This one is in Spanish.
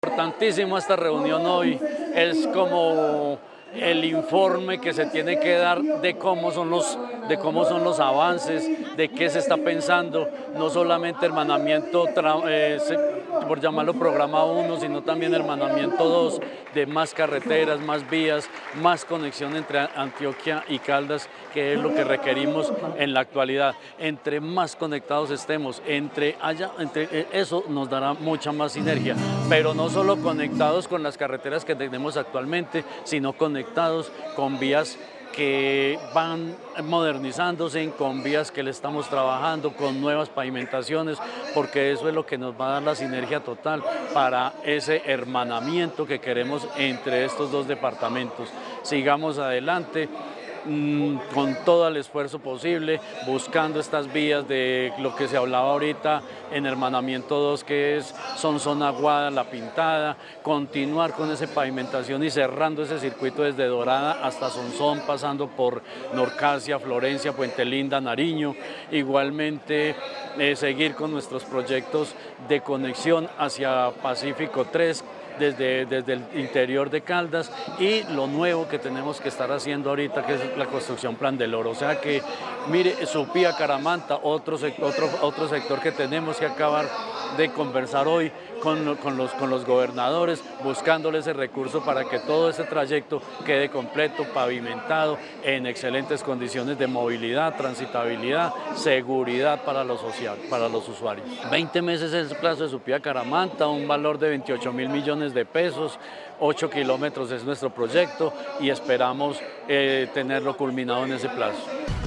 Importantísimo esta reunión hoy, es como el informe que se tiene que dar de cómo son los avances, de qué se está pensando, no solamente hermanamiento, por llamarlo programa 1, sino también hermanamiento 2, de más carreteras, más vías, más conexión entre Antioquia y Caldas, que es lo que requerimos en la actualidad. Entre más conectados estemos, eso nos dará mucha más sinergia, pero no solo conectados con las carreteras que tenemos actualmente, sino conectados con vías que van modernizándose, con vías que le estamos trabajando, con nuevas pavimentaciones, porque eso es lo que nos va a dar la sinergia total para ese hermanamiento que queremos entre estos dos departamentos. Sigamos adelante con todo el esfuerzo posible, buscando estas vías de lo que se hablaba ahorita en hermanamiento 2, que son zona Aguada, La Pintada, continuar con esa pavimentación y cerrando ese circuito desde Dorada hasta Sonsón, pasando por Norcasia, Florencia, Puente Linda, Nariño. Igualmente seguir con nuestros proyectos de conexión hacia Pacífico 3, desde el interior de Caldas, y lo nuevo que tenemos que estar haciendo ahorita, que es la construcción Plan del Oro. O sea que, mire, Supía, Caramanta, otro sector que tenemos que acabar de conversar hoy con los gobernadores, buscándole ese recurso para que todo ese trayecto quede completo, pavimentado, en excelentes condiciones de movilidad, transitabilidad, seguridad para los usuarios. 20 meses es el plazo de Supía Caramanta, un valor de 28.000 millones de pesos, 8 kilómetros es nuestro proyecto y esperamos tenerlo culminado en ese plazo.